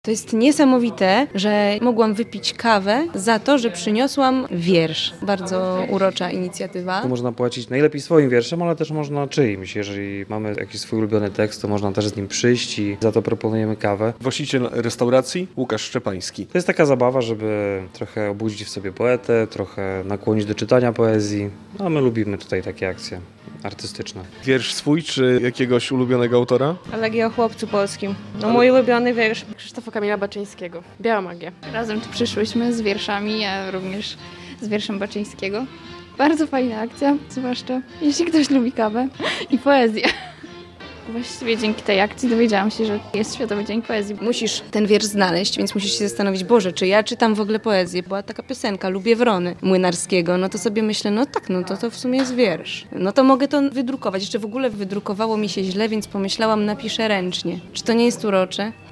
To jest niesamowite, że mogłam wypić kawę za to, że przyniosłam wiersz. Bardzo urocza inicjatywa. Tu można płacić najlepiej swoim wierszem, ale też można czyimś. Jeżeli mamy jakiś swój ulubiony tekst, to można też z nim przyjść i za to proponujemy kawę. Właściciel restauracji Łukasz Szczepański. To jest taka zabawa, żeby trochę obudzić w sobie poetę, trochę nakłonić do czytania poezji. A my lubimy tutaj takie akcje artystyczne. Wiersz swój czy jakiegoś ulubionego autora? Elegia o chłopcu polskim. No mój ulubiony wiersz. Krzysztofa Kamila Baczyńskiego. Biała magia. Razem tu przyszłyśmy z wierszami, ja również z wierszem Baczyńskiego. Bardzo fajna akcja, zwłaszcza jeśli ktoś lubi kawę i poezję. Właściwie dzięki tej akcji dowiedziałam się, że jest Światowy Dzień Poezji. Musisz ten wiersz znaleźć, więc musisz się zastanowić, Boże, czy ja czytam w ogóle poezję? Była taka piosenka, Lubię Wrony Młynarskiego, no to sobie myślę, no tak, no to w sumie jest wiersz. No to mogę to wydrukować. Jeszcze w ogóle wydrukowało mi się źle, więc pomyślałam, napiszę ręcznie. Czy to nie jest urocze?